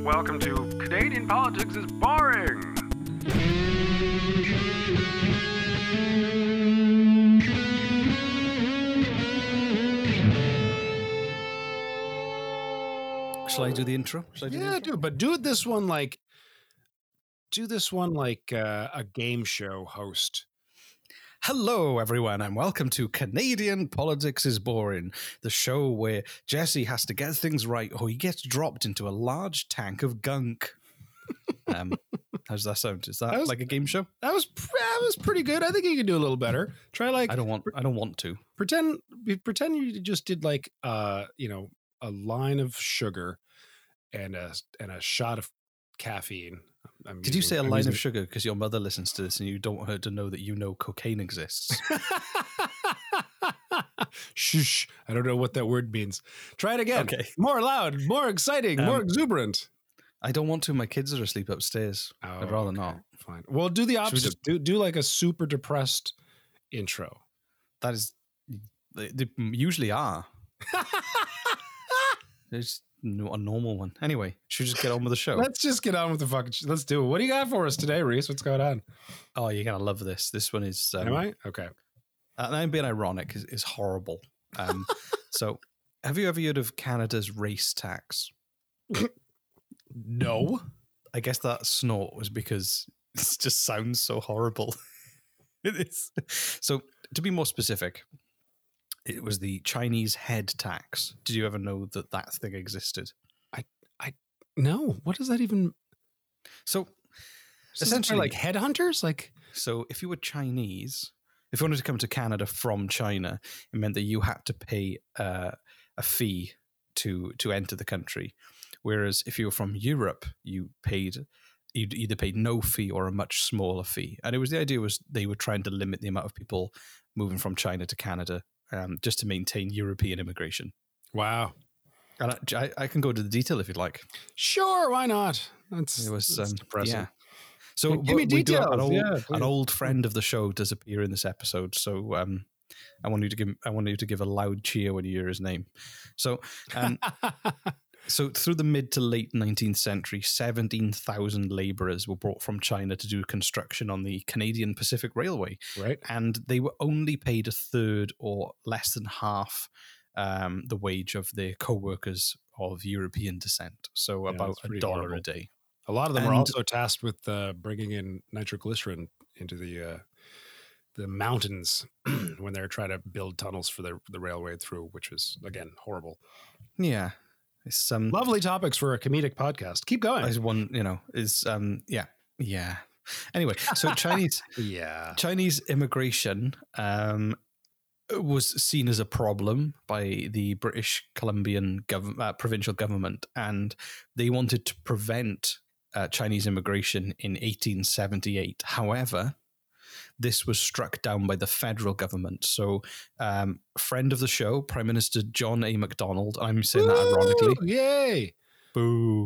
Welcome to Canadian Politics is Boring. Shall I do the intro? Do this one like a game show host. Hello, everyone, and welcome to Canadian Politics is Boring, the show where Jesse has to get things right or he gets dropped into a large tank of gunk. How's that sound? Is that like a game show? That was pretty good. I think you can do a little better. Try like I don't want to pretend you just did like a line of sugar and a shot of caffeine. Did you say a line of sugar because your mother listens to this and you don't want her to know that you know cocaine exists? Shush. I don't know what that word means. Try it again. Okay. More loud, more exciting, more exuberant. I don't want to. My kids are asleep upstairs. I'd rather not. Fine. Well, do the opposite. Do like a super depressed intro. That is, they usually are. There's a normal one. Anyway, should we just get on with the show? Let's just get on with the fucking let's do it. What do you got for us today, Reese? What's going on? Oh, you're going to love this. This one is... Am I? Okay. And I'm being ironic. Is horrible. So, have you ever heard of Canada's race tax? No. I guess that snort was because it just sounds so horrible. It is. So, to be more specific... It was the Chinese head tax. Did you ever know that thing existed? No. What does that even? So essentially, like headhunters. So if you were Chinese, if you wanted to come to Canada from China, it meant that you had to pay a fee to enter the country. Whereas if you were from Europe, you'd either paid no fee or a much smaller fee. And the idea was they were trying to limit the amount of people moving from China to Canada. Just to maintain European immigration. Wow. And I can go into the detail if you'd like. Sure, why not? That's depressing. Yeah. So give me details. An old friend of the show does appear in this episode. So I want you to give a loud cheer when you hear his name. So so through the mid to late 19th century, 17,000 labourers were brought from China to do construction on the Canadian Pacific Railway. Right. And they were only paid a third or less than half the wage of their co-workers of European descent. So about $1 a day. A lot of them are also tasked with bringing in nitroglycerin into the mountains when they're trying to build tunnels for the railway through, which was, again, horrible. Yeah. It's lovely topics for a comedic podcast. Keep going. Yeah. Anyway, so Chinese immigration was seen as a problem by the British Columbian provincial government, and they wanted to prevent Chinese immigration in 1878. However, this was struck down by the federal government. So, friend of the show, Prime Minister John A. Macdonald, I'm saying that ironically. Yay! Boo.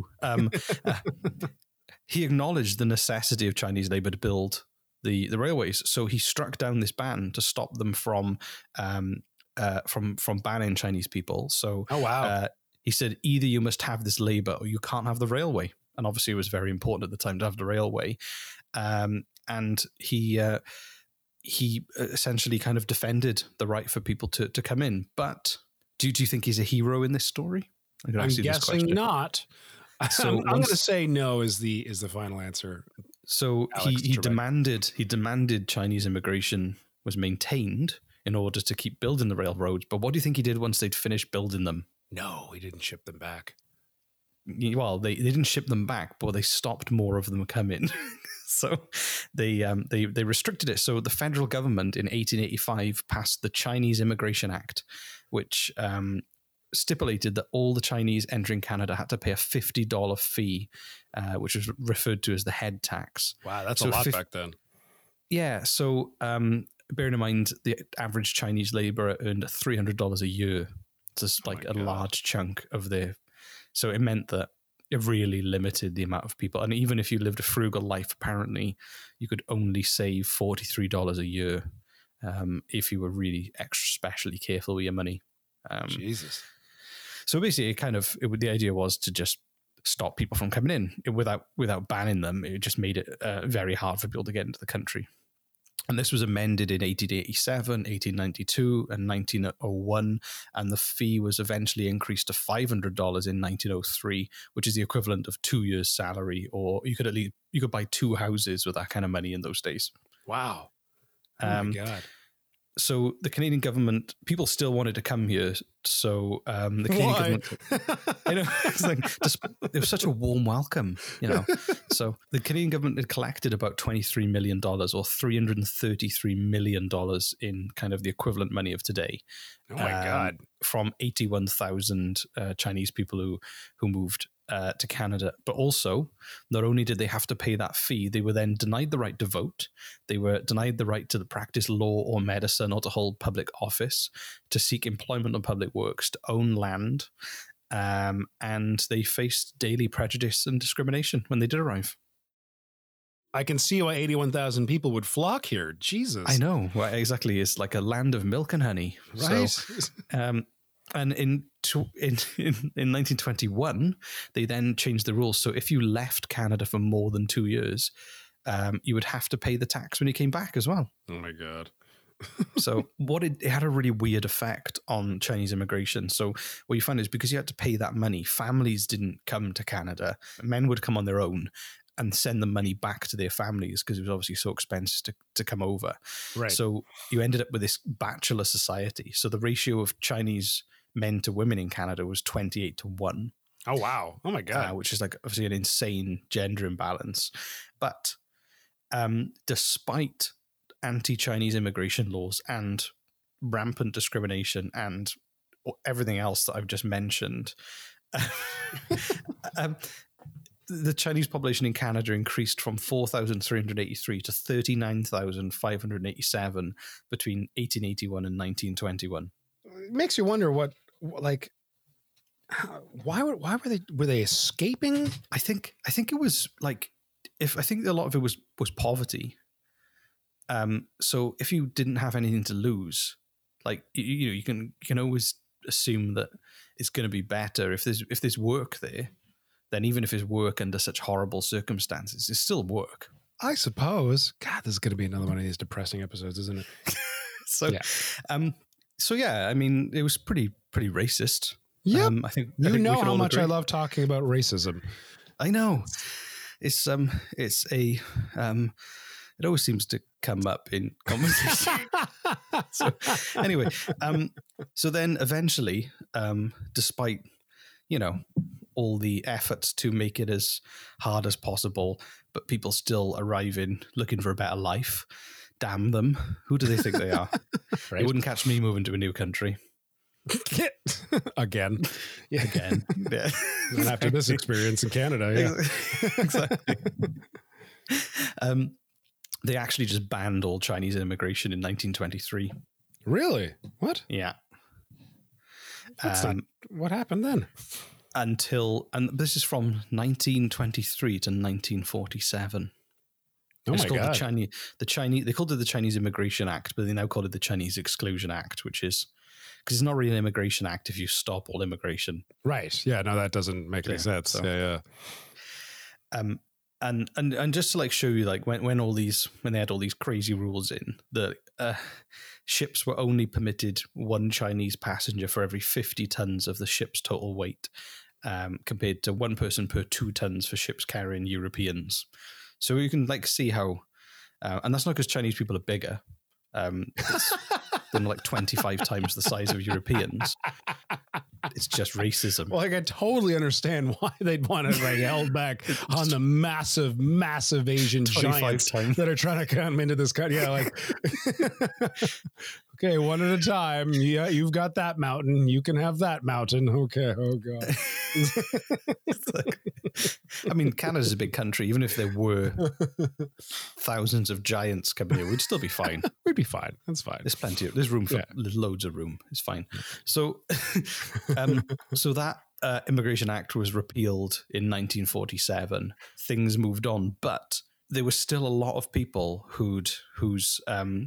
He acknowledged the necessity of Chinese labor to build the railways. So he struck down this ban to stop them from banning Chinese people. So he said, either you must have this labor or you can't have the railway. And obviously it was very important at the time to have the railway. And he essentially kind of defended the right for people to come in. But do you think he's a hero in this story? I'm guessing not. So I'm going to say no is the final answer. So he demanded Chinese immigration was maintained in order to keep building the railroads. But what do you think he did once they'd finished building them? No, he didn't ship them back. Well, they didn't ship them back, but they stopped more of them coming. So they restricted it. So the federal government in 1885 passed the Chinese Immigration Act, which stipulated that all the Chinese entering Canada had to pay a $50 fee, which was referred to as the head tax. Wow, that's a lot back then. Yeah. So bearing in mind, the average Chinese laborer earned $300 a year. Just like a large chunk of their... So it meant that it really limited the amount of people. And even if you lived a frugal life, apparently you could only save $43 a year if you were really extra specially careful with your money. Jesus. So basically, the idea was to just stop people from coming in without banning them. It just made it very hard for people to get into the country. And this was amended in 1887, 1892, and 1901, and the fee was eventually increased to $500 in 1903, which is the equivalent of 2 years' salary, or you could buy 2 houses with that kind of money in those days. Wow. Oh my God. So the Canadian government, people still wanted to come here. So the Canadian government, I know, it was such a warm welcome, So the Canadian government had collected about $23 million or $333 million in kind of the equivalent money of today. Oh my God. From 81,000 Chinese people who moved to Canada. But also, not only did they have to pay that fee, they were then denied the right to vote. They were denied the right to practice law or medicine or to hold public office, to seek employment on public works, to own land. And they faced daily prejudice and discrimination when they did arrive. I can see why 81,000 people would flock here. Jesus. I know. Well, exactly. It's like a land of milk and honey. Right. So, and in 1921, they then changed the rules. So if you left Canada for more than 2 years, you would have to pay the tax when you came back as well. Oh my God. So it had a really weird effect on Chinese immigration. So what you find is because you had to pay that money, families didn't come to Canada. Men would come on their own and send the money back to their families because it was obviously so expensive to come over. Right. So you ended up with this bachelor society. So the ratio of Chinese men to women in Canada was 28-1. Oh, wow. Oh my God. Which is like obviously an insane gender imbalance. But despite anti-Chinese immigration laws and rampant discrimination and everything else that I've just mentioned, the Chinese population in Canada increased from 4,383 to 39,587 between 1881 and 1921. It makes you wonder why were they escaping? I think it was like, I think a lot of it was poverty. So if you didn't have anything to lose, like you can always assume that it's going to be better if there's work there. Then even if it's work under such horrible circumstances, it's still work. I suppose. God, this is going to be another one of these depressing episodes, isn't it? So yeah, I mean, it was pretty racist. Yeah, I think how much I love talking about racism. I know. It always seems to come up in conversation. So anyway, so then eventually, despite all the efforts to make it as hard as possible, but people still arriving looking for a better life. Damn them. Who do they think they are? Right. They wouldn't catch me moving to a new country. Again. Yeah. Again. Yeah. And after this experience in Canada, yeah. Exactly. They actually just banned all Chinese immigration in 1923. Really? What? Yeah. What happened then? And this is from 1923 to 1947. Oh it's my called God. the Chinese. They called it the Chinese Immigration Act, but they now call it the Chinese Exclusion Act, which is because it's not really an immigration act if you stop all immigration. Right. Yeah. No, that doesn't make any sense. So, yeah. And just to show you when they had all these crazy rules in, the ships were only permitted one Chinese passenger for every 50 tons of the ship's total weight, compared to one person per 2 tons for ships carrying Europeans. So you can see how, and that's not because Chinese people are bigger. They're 25 times the size of Europeans. It's just racism. Well, I can totally understand why they'd want to held back on the massive Asian giants that are trying to come into this country. Yeah, okay, one at a time. Yeah, you've got that mountain. You can have that mountain. Okay. Oh God. I mean, Canada's a big country. Even if there were thousands of giants coming here, we'd still be fine. We'd be fine. That's fine. There's room for loads of room. It's fine. So, so that Immigration Act was repealed in 1947. Things moved on, but there was still a lot of people whose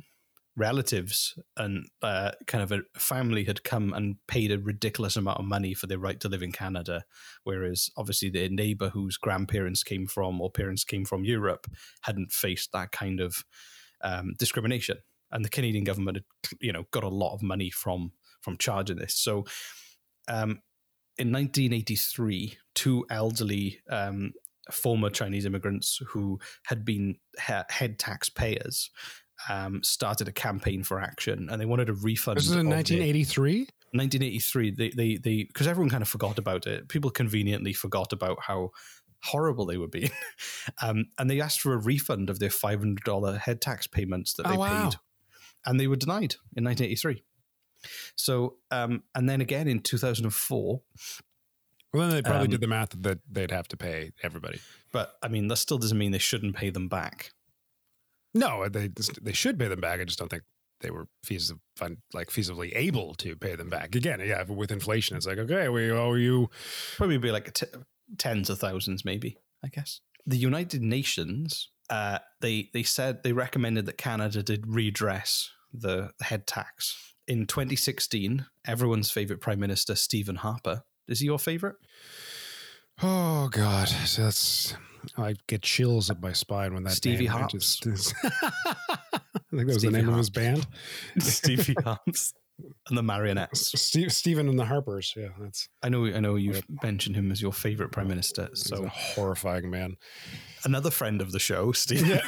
relatives and kind of a family had come and paid a ridiculous amount of money for their right to live in Canada, whereas obviously their neighbor whose grandparents came from or parents came from Europe hadn't faced that kind of discrimination. And the Canadian government had, got a lot of money from charging this. So in 1983, two elderly former Chinese immigrants who had been head tax payers started a campaign for action, and they wanted a refund. This is in 1983? 1983. They because everyone kind of forgot about it. People conveniently forgot about how horrible they were being. And they asked for a refund of their $500 head tax payments that they paid. And they were denied in 1983. So, and then again in 2004. Well, then they probably did the math that they'd have to pay everybody. But, I mean, that still doesn't mean they shouldn't pay them back. No, they should pay them back. I just don't think they were feasibly able to pay them back. Again, yeah, with inflation, it's like, okay, we owe you. Probably be like tens of thousands, maybe, I guess. The United Nations, they said they recommended that Canada did redress the head tax. In 2016, everyone's favorite Prime Minister, Stephen Harper. Is he your favorite? Oh, God. I get chills up my spine when that Stevie name Harps. I think that was the name of his band. Stevie Harps and the Marionettes. Stephen and the Harpers. Yeah, that's. I know. You've mentioned him as your favorite Prime Minister. So he's a horrifying man. Another friend of the show, Steve. Yeah.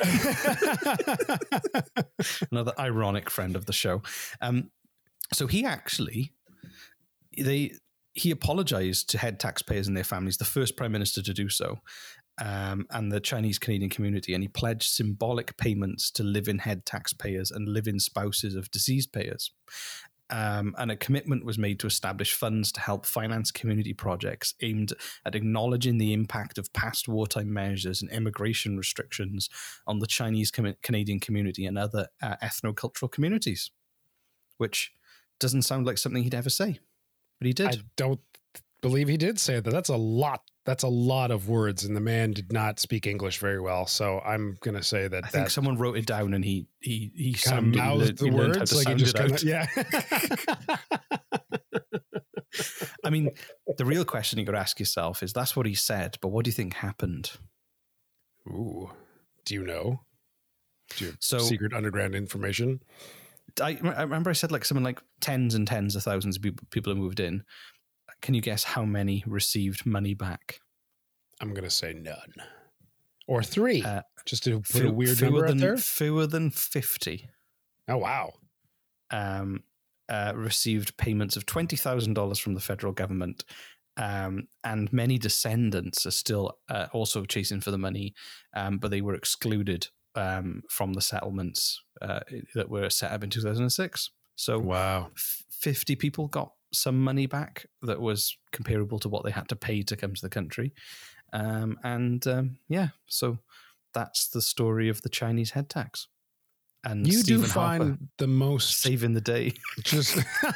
Another ironic friend of the show. So he actually, he apologized to head taxpayers and their families, the first Prime Minister to do so. And the Chinese Canadian community, and he pledged symbolic payments to live-in head taxpayers and live-in spouses of deceased payers. And a commitment was made to establish funds to help finance community projects aimed at acknowledging the impact of past wartime measures and immigration restrictions on the Chinese Canadian community and other ethno-cultural communities, which doesn't sound like something he'd ever say, but he did. I don't believe he did say that. That's a lot. That's a lot of words, and the man did not speak English very well. So I'm going to say that I think someone wrote it down, and he kind of mouthed the words like he just kind of, yeah. I mean, the real question you got to ask yourself is: that's what he said, but what do you think happened? Ooh, do you know? Do you have secret underground information? I remember I said like something like tens and tens of thousands of people have moved in. Can you guess how many received money back? I'm going to say none. Or 3, just to put a weird number out there. Fewer than 50. Oh, wow. Received payments of $20,000 from the federal government. And many descendants are still also chasing for the money, but they were excluded from the settlements that were set up in 2006. So wow, 50 people got some money back that was comparable to what they had to pay to come to the country. So that's the story of the Chinese head tax. And you Stephen do find Harper the most saving the day. Just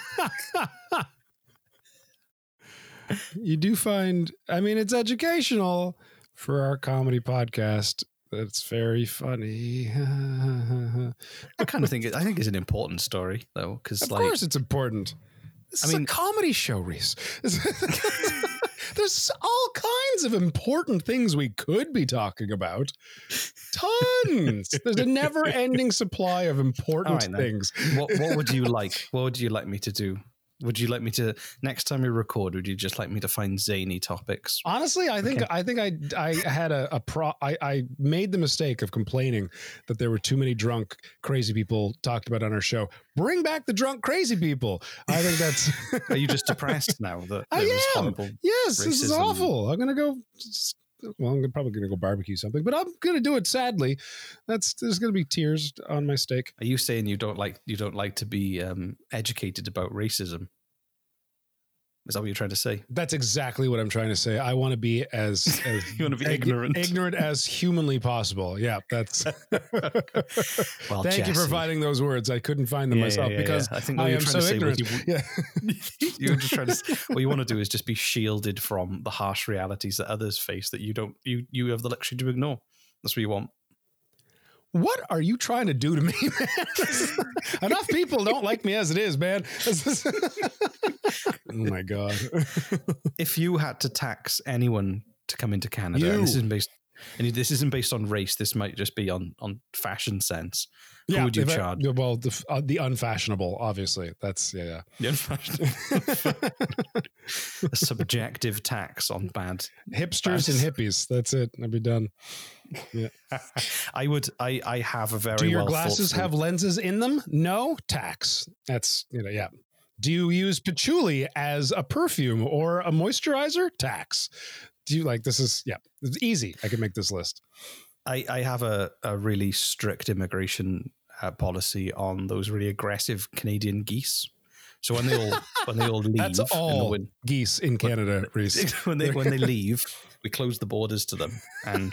you do find, I mean, it's educational for our comedy podcast. That's very funny. I kind of think I think it's an important story though, because of course it's important. This is a comedy show, Reese. There's all kinds of important things we could be talking about. Tons. There's a never-ending supply of important things. What would you like? What would you like me to do? Would you like me to, next time we record, would you just like me to find zany topics? Honestly, I think I had I made the mistake of complaining that there were too many drunk, crazy people talked about on our show. Bring back the drunk, crazy people. I think that's... Are you just depressed now? That I am. Yes, this is awful. I'm going to go... Well, I'm probably going to go barbecue something, but I'm going to do it sadly. There's going to be tears on my steak. Are you saying you don't like to be educated about racism? Is that what you're trying to say? That's exactly what I'm trying to say. I want to be as you want to be ignorant as humanly possible. Yeah, that's. Well, thank you for finding those words. I couldn't find them myself because I think I am so ignorant. You're just trying to. What you want to do is just be shielded from the harsh realities that others face that you don't. You have the luxury to ignore. That's what you want. what are you trying to do to me, man? Enough people don't like me as it is, man. Oh my God. If you had to tax anyone to come into Canada, and this isn't based on race, this might just be on fashion sense. Who would you charge? Well, the unfashionable, obviously. That's The unfashionable. A subjective tax on bad hipsters and hippies. That's it. I'd be done. Yeah. I have a very. Do your glasses have lenses in them? No, tax. That's yeah. Do you use patchouli as a perfume or a moisturizer? Tax. Do you this is it's easy. I can make this list. I have a really strict immigration policy on those really aggressive Canadian geese. So when they all leave, that's all geese in Canada, Reese. When they leave, we close the borders to them, and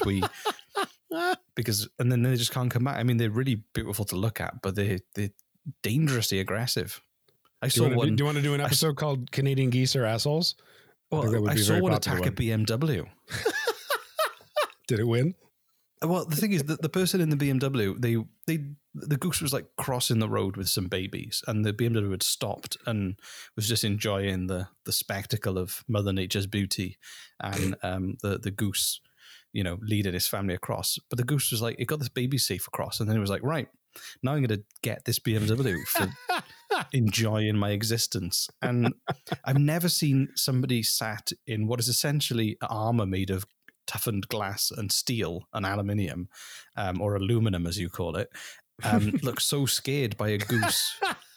then they just can't come back. I mean, they're really beautiful to look at, but they're dangerously aggressive. Do you want to do an episode called "Canadian Geese Are Assholes"? Well, I saw one attack a BMW. Did it win? Well, the thing is that the person in the BMW, the goose was like crossing the road with some babies, and the BMW had stopped and was just enjoying the spectacle of Mother Nature's beauty, and the goose, leading his family across. But the goose was like, it got this baby safe across, and then it was like, right, now I'm going to get this BMW for enjoying my existence. And I've never seen somebody sat in what is essentially armor made of toughened glass and steel and aluminium, or aluminum as you call it, look so scared by a goose,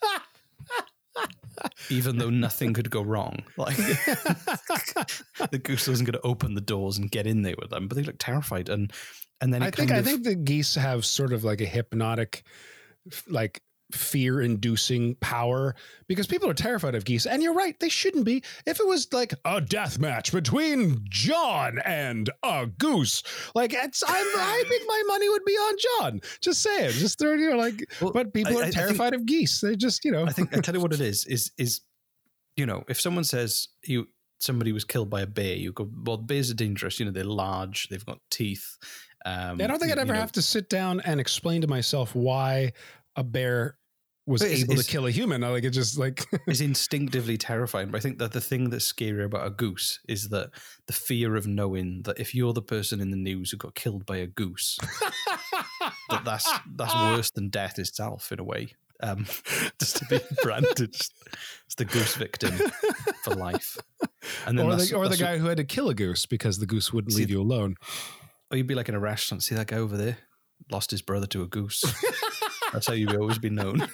even though nothing could go wrong. Like the goose wasn't going to open the doors and get in there with them, but they look terrified. And then I think the geese have sort of like a hypnotic, fear-inducing power, because people are terrified of geese, and you're right, they shouldn't be. If it was like a death match between John and a goose, I think my money would be on John. Just saying, just but people are terrified of geese. They just I tell you what it is if someone says somebody was killed by a bear, you go, well, bears are dangerous. They're large, they've got teeth. I don't think I'd ever have to sit down and explain to myself why a bear was able to kill a human. It just is instinctively terrifying. But I think that the thing that's scary about a goose is that the fear of knowing that if you're the person in the news who got killed by a goose, that's worse than death itself in a way. Just to be branded as the goose victim for life. And then or the guy who had to kill a goose because the goose wouldn't leave you alone. Or you'd be like in a restaurant, see that guy over there? Lost his brother to a goose. That's how you've always been known.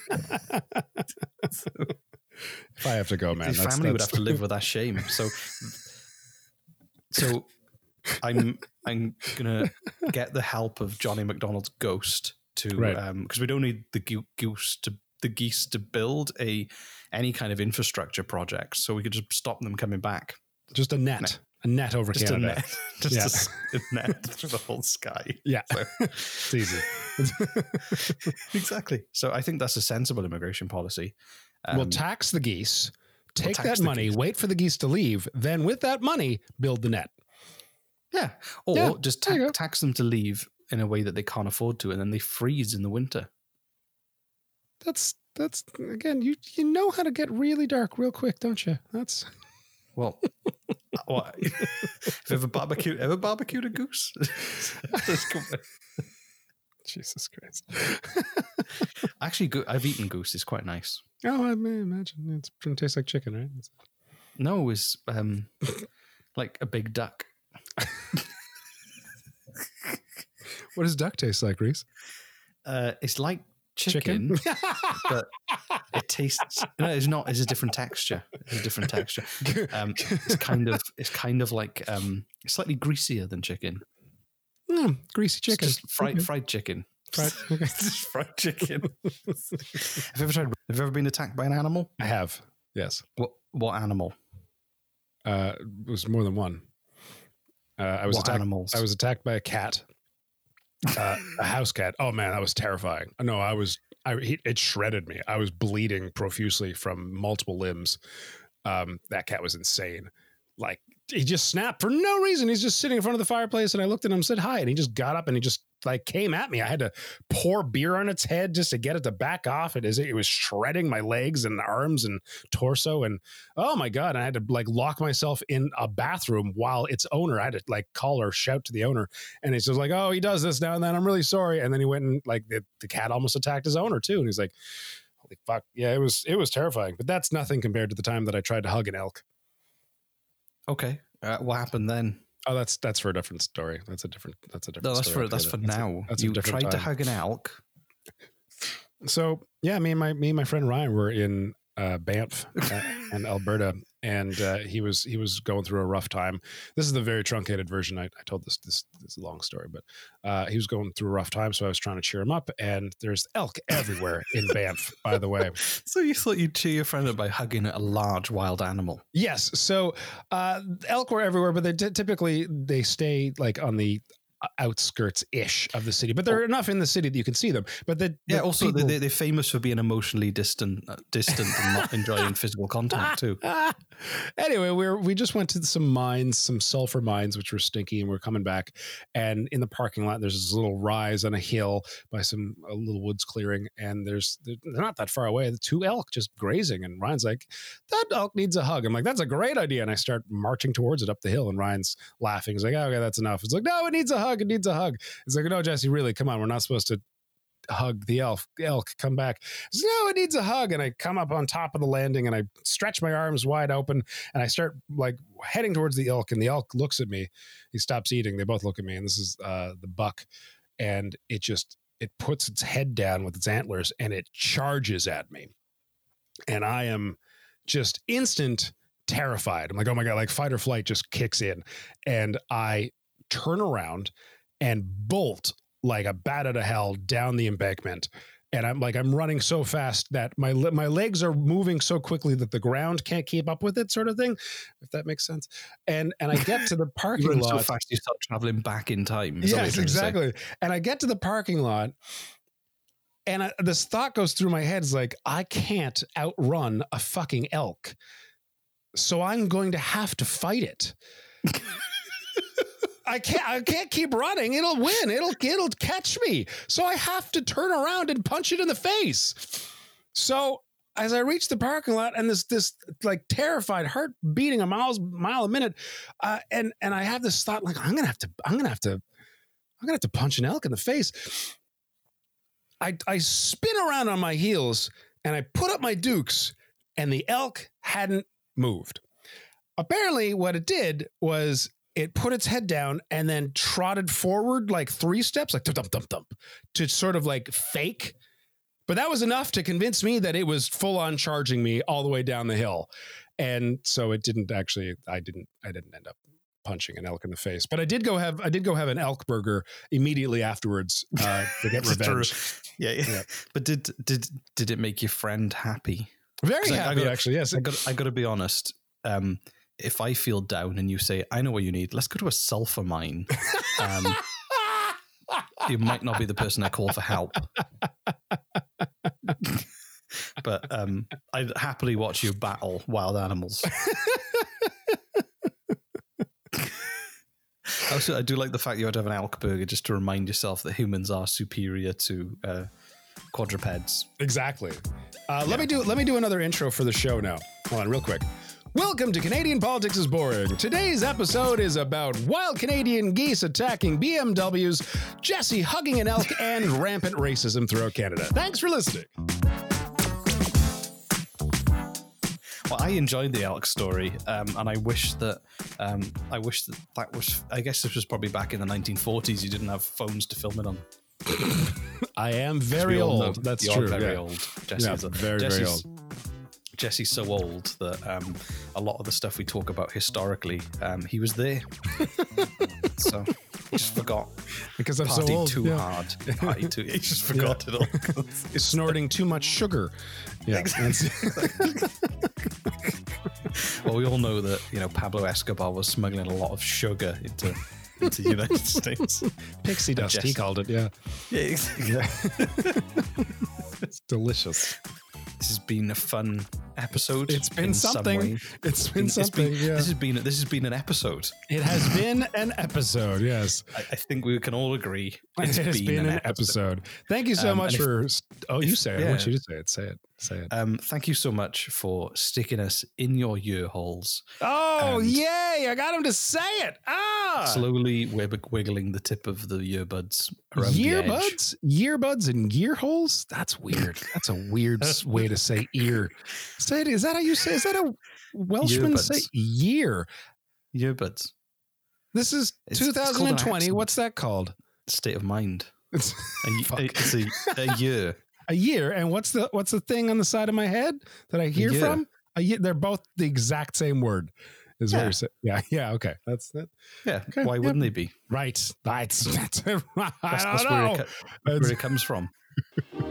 If I have to go, man, his family would have to live with that shame. So I'm gonna get the help of Johnny McDonald's ghost to because we don't need the geese to build any kind of infrastructure project, so we could just stop them coming back. Just a net. A net over just Canada. A net through the whole sky. Yeah. So. It's easy. Exactly. So I think that's a sensible immigration policy. We'll tax the geese, take that money, wait for the geese to leave, then with that money, build the net. Yeah. Or just tax them to leave in a way that they can't afford to, and then they freeze in the winter. That's again, you know how to get really dark real quick, don't you? That's... Well, have you ever barbecued a goose? Jesus Christ. Actually, I've eaten goose. It's quite nice. Oh, I may imagine. It tastes like chicken, right? No, it's like a big duck. What does duck taste like, Reese? It's like chicken? But it tastes. No, it's not. It's a different texture. It's kind of like slightly greasier than chicken. Greasy chicken. It's just fried chicken. Fried chicken. Have you ever been attacked by an animal? I have. Yes. What animal? It was more than one. I was attacked by a cat. A house cat. Oh man, that was terrifying. No, it shredded me. I was bleeding profusely from multiple limbs. That cat was insane. Like, he just snapped for no reason. He's just sitting in front of the fireplace, and I looked at him and said hi, and he just got up and he just like came at me. I had to pour beer on its head just to get it to back off. It was shredding my legs and arms and torso. And oh my God, I had to like lock myself in a bathroom while its owner, I had to like call or shout to the owner. And it's just like, oh, he does this now and then. I'm really sorry. And then he went and like the cat almost attacked his owner too. And he's like, holy fuck. Yeah, it was terrifying, but that's nothing compared to the time that I tried to hug an elk. Okay. What happened then? Oh, that's for a different story. That's a different No, story. that's for now. That's you tried to hug an elk. So yeah, me and my friend Ryan were in Banff and Alberta, and he was going through a rough time. This is the very truncated version. I told this is a long story, but he was going through a rough time, so I was trying to cheer him up. And there's elk everywhere in Banff, by the way. So you thought you'd cheer your friend up by hugging a large wild animal? Yes. So elk were everywhere, but they typically they stay like on the outskirts-ish of the city, but there are enough in the city that you can see them. But also they're famous for being emotionally distant and not enjoying physical contact too. Anyway, we just went to some sulfur mines, which were stinky, and we're coming back. And in the parking lot, there's this little rise on a hill by a little woods clearing, and they're not that far away. The two elk just grazing, and Ryan's like, "That elk needs a hug." I'm like, "That's a great idea," and I start marching towards it up the hill, and Ryan's laughing. He's like, "Oh, okay, that's enough." It's like, "No, it needs a hug. It needs a hug." It's like, "No, Jesse, really, come on. We're not supposed to hug the elk. Come back." It's, "No, it needs a hug." And I come up on top of the landing and I stretch my arms wide open and I start like heading towards the elk, and the elk looks at me. He stops eating. They both look at me, and this is the buck. And it puts its head down with its antlers and it charges at me. And I am just instant terrified. I'm like, oh my God, like fight or flight just kicks in. And I turn around and bolt like a bat out of hell down the embankment. And I'm running so fast that my legs are moving so quickly that the ground can't keep up with it, sort of thing, if that makes sense. And I get to the parking lot so fast you start traveling back in time. Yes, exactly. And I get to the parking lot, and this thought goes through my head, is like, I can't outrun a fucking elk, so I'm going to have to fight it. I can't keep running. It'll win. It'll catch me. So I have to turn around and punch it in the face. So as I reach the parking lot, and this like terrified heart beating a mile a minute, and I have this thought like, I'm gonna have to punch an elk in the face. I spin around on my heels and I put up my dukes, and the elk hadn't moved. Apparently, what it did was it put its head down and then trotted forward like 3 steps, like thump, thump, thump, to sort of like fake. But that was enough to convince me that it was full on charging me all the way down the hill. And so it didn't actually, I didn't end up punching an elk in the face, but I did go have an elk burger immediately afterwards to get revenge. Yeah. But did it make your friend happy? Very happy, actually. Yes. I got to be honest. If I feel down and you say, I know what you need, let's go to a sulfur mine. You might not be the person I call for help. But I'd happily watch you battle wild animals. Also, I do like the fact you had to have an elk burger just to remind yourself that humans are superior to quadrupeds. Exactly. Let me do another intro for the show now. Hold on, real quick. Welcome to Canadian Politics is Boring. Today's episode is about wild Canadian geese attacking BMWs, Jesse hugging an elk, and rampant racism throughout Canada. Thanks for listening. Well, I enjoyed the elk story, and I wish that was. I guess this was probably back in the 1940s. You didn't have phones to film it on. I am very old. That's true. Very old. Jesse's very old. Jesse's so old that a lot of the stuff we talk about historically, he was there. So he just forgot. Because I'm Partied so old. Too hard. Partied too. He just forgot it all. He's snorting too much sugar. Yeah. Exactly. Well, we all know that Pablo Escobar was smuggling a lot of sugar into the United States. Pixie dust, he called it. Yeah. Yeah. It's delicious. This has been a fun episode. It's been something. It's been something. Yeah. This has been an episode. It has been an episode. Yes, I think we can all agree it has been an episode. Thank you so much for. You say it. Yeah. I want you to say it. Say it. Say it. Thank you so much for sticking us in your ear holes. Oh, yay! I got him to say it. Slowly wiggling the tip of the earbuds around the edge. Earbuds and ear holes? That's weird. That's a weird way to say ear. Say it. Is that how you say? Is that a Welshman say year? Earbuds. This is 2020. What's that called? State of mind. It's a year. A year. And what's the thing on the side of my head that I hear from? A year. They're both the exact same word. Is what you're saying. Yeah. Okay. That's that. Yeah. Okay. Why wouldn't they be? Right. That's I don't know. Where it comes from.